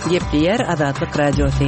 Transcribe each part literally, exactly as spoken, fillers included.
Gepleyer Azatlyk Radiosu.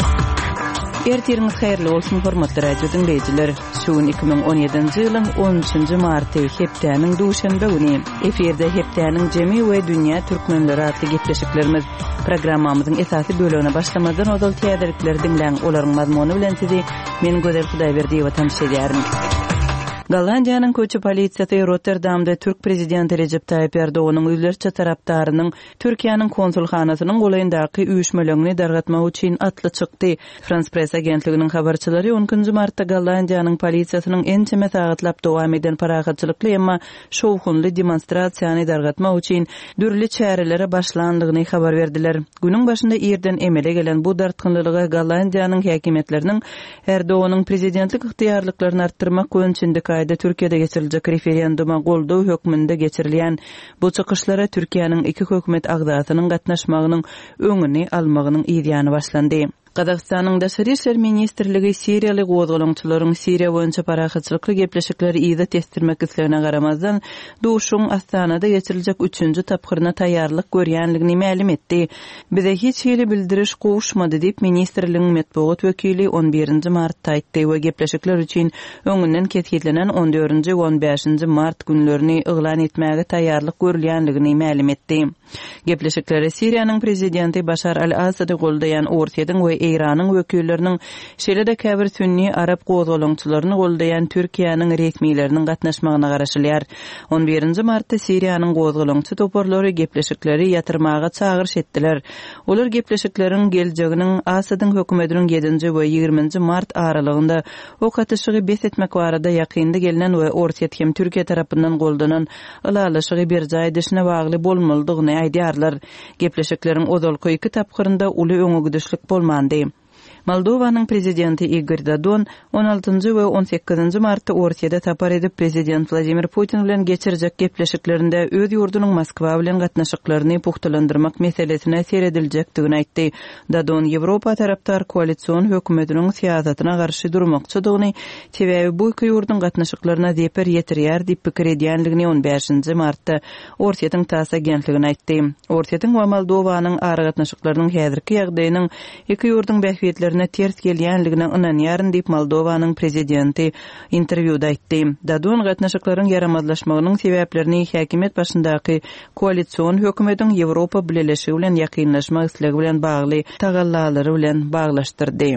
Ertiriniz hayırlı olsun hormatly radio dinleyijiler. Şuun iki bin on ýedinji ýylyň on üçünji marty hepdäniň duşanba güni eferde hepdäniň jemi we dünýä türkmenleri atly gepleşiklerimiz programmamyzyň esasy bölügine başlamadan odal täderlikleri dinleň olaryň mazmuny bilen sizi men Gözel Hudaýberdiýewa tanış edýärim. Gollandiýanyň köçü polisiýasy Rotterdamda Türk prezidenti Recep Tayyip Erdoğan'ın üýlerçe tarapdarynyň Türkiýanyň konsulxanasynyň golayyndaky üýüşmelerini dargatmak üçin atly çykdy. France Press agentliginiň habarçylary onuncu martda Gollandiýanyň polisiýasynyň ençe mesagatlap dowam eden paragatçylykly emma şowhunly demonstrasiýany dargatmak üçin dürli çärelere başlandygyny habar berdiler. Günüň başynda ýerden emele gelen bu dartgynlylyga Gollandiýanyň häkimetleriniň Erdoğan'ın prezidentlik yktyýarlyklaryny artdyrmak öňçünde Türkiýede geçiriljek referenduma goldaw hökmünde geçirilýän bu çykyşlara Türkiýanyň iki hökümet agzatynyň gatnaşmagynyň öňüni almagynyň ýygyany başlandy. Qazaqstanyň Daşary işler ministrligi Siriýaly gozgalaňçylaryň Siriýa boýunça paragatçylykly gepleşikleri ýygy testirmek islegine garamazdan duşuň Astanada geçiriljek üçünji tapgyryna taýýarlyk görýänligini ma'lum etdi. Bize hiç hili bildiriş gowuşmady diýip ministrligiň medeniýet wekili on birinji martda aýtdy we gepleşikler üçin öňünden ketgilenen on dördünji we on beşinji mart günlerini yglan etmäge taýýarlyk görülýänligini ma'lum etdi. Gepleşiklere Siriýanyň prezidenti Başar al-Asady goldaýan Ortaýadyň we Iranyň wekilleriniň şeýle-de käbir sünni arab gozgalaňçylaryny goldaýan Türkiýanyň resmiýetleriniň gatnaşmagyna garaşylýar. on birinji martda Siriýanyň gozgalaňçy toparlary gepleşikleri ýatyrmaga çagyryş etdiler. Olar gepleşiklerin geljeginiň Asadyň hökümetiniň ýedinji we ýigriminji mart aralygynda okatyşygy bes etmek barada ýakynda gelinen we Ortaýat hem Türkiýe tarapyndan goldanan ılalaşygy bir jaý dişine bagly bolmalydygyny aýdýarlar. Gepleşikleriň ozalky iki tapgyrynda uly öňügidişlik bolmandy. Moldowanyň prezidenti Igor Dodon on altynji we on sekizinji martda Ortaýada tapar edip prezident Vladimir Putin bilen geçirijek gepleşiklerinde öz ýurdunyň Moskwa bilen gatnaşyklaryny puhtalandyrmak meselesine serediljakdygyny aýtdy. Dodon Ýewropa tarapdar koalisiýon hökümetiniň siýasatyna garşy durmakçydygyny, sebäbi bu iki ýurdun gatnaşyklaryna zeper ýetirýär diýip pikir edýänligini on beşinji martda Ortaýatyň TASS agentligine aýtdy. Ortaýatyň we Moldowanyň ara gatnaşyklarynyň häzirki ýagdaýynyň iki ýurdun bähwetleri ters gelýänligine ynanýaryn diýip Moldowanyň prezidenti interwýuda aýtdy. Dodon gatnaşyklaryň yaramazlaşmagynyň sebäplerini häkimet başyndaky koalisiýon hökümetiň Ýewropa bileşigi bilen ýakynlaşmak islegi bilen bagly tagallalary bilen baglaşdyrdy.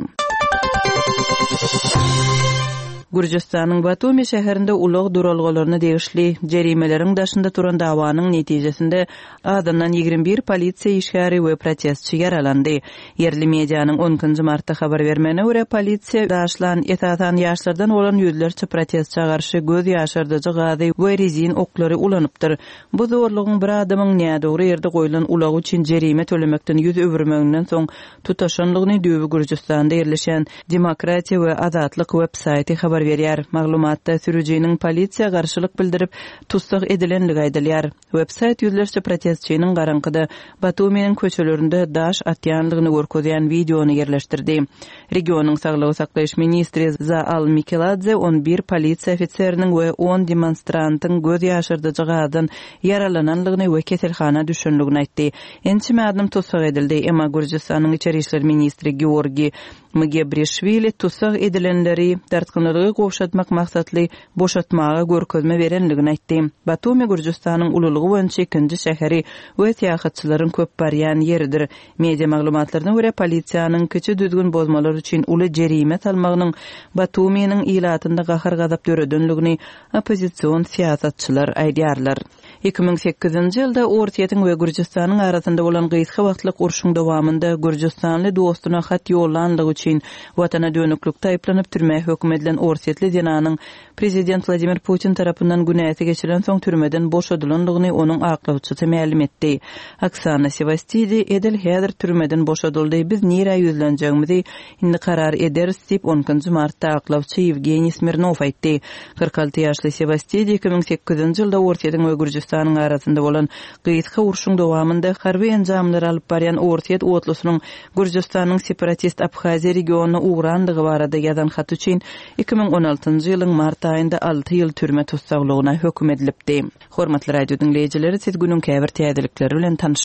Gürjistanyň Batumi şäherinde ulug duralgalaryna degişli jerimeleriň daşynda turan dawanyň netijesinde adamdan ýigrimbi bir polisiýa işgäri we protestçi yaralandy. Yerli medianyň onuncu martda habar bermegine görä polisiýa daşlan etatan ýaşlardan bolan ýüzlerçe protestçiga garşy göz ýaşardyjy gazy we rezin oklary ulanypdyr. Bu zorlugyň bir adamyň nädogry ýerde goýulan ulag üçin jerime tölemekden ýüz öwürmeginden soň tutaşanlygyny döwü Gürjistanda ýerleşen Demokratiýa we Azatlyk websaýty habar berýär. Maglumatda sürüjiniň polisiýa garşylyk bildirip tutsak edilenligi aýdylýar. Websayt ýüzlerçe protestçiniň garankyda Batumiň köçelerinde daş atýanlygyny görkezýän videony ýerleşdirdi. Regionyň saglygy saklaýyş ministri Zaal Mikeladze on bir polisiýa ofitseriniň we on demonstrantyň göz ýaşardyjy gadan yaralananlygyny we keselhana düşenligini aýtdy. Ençime adam tutsak edildi. Emma Gürjistanyň içeri işler ministri Georgi Mgebrişvili tutsak edilenleri dartgynlygy gowşatmak maksatly boşatmaga görkezme berenligini aýtdy. Batumi Gürjistanyň ululugy boýunça ikinji şäheri we täýatçylaryň köp barýan ýeridir. Media maglumatlaryna görä polisiýanyň kiçi düzgün bozmalar üçin uly jerime salmagynyň Batumiň ilatynda gahar gazap döredenligini opozisiýon siýasatçylar aýdýarlar. iki bin sekizinji ýylda Ortaýatyň we Gürjistanyň arasynda bolan gysga wagtlyk urşuň dowamında Gürjistanly dostuna hat ýollandygy üçin watana dönüklükde aýplanyp türme hökm edilen Ortaýatly dinanyň prezident Vladimir Putin tarapyndan günäti geçiren soň türmeden boşadylandygyny onuň aklawçysy ma'lum etdi. Oksana Sevastidi edil häzir türmeden boşadyldy. Biz nire ýüzlenjegimizi indi karar ederiz diýip onuncu martda aklawçy Evgeniy Smirnov aýtdy. kırk alty ýaşly Sevastidi iki bin sekizinji ýylda Ortaýatyň we Gürjistanyň arasynda bolan gysga urşuň dowamında harby enjamlar alyp barýan Ortaýat otlusynyň Gürjistanyň separatist Abhaziýa regionuny uğrandygy barada ýazan hat üçin iki bin on altynjy ýylyň mart aýynda alty ýyl türme tutsaglygyna hökm edilipdi. Hormatly radio dinleýijileri, siz günüň käbir täzelikleri bilen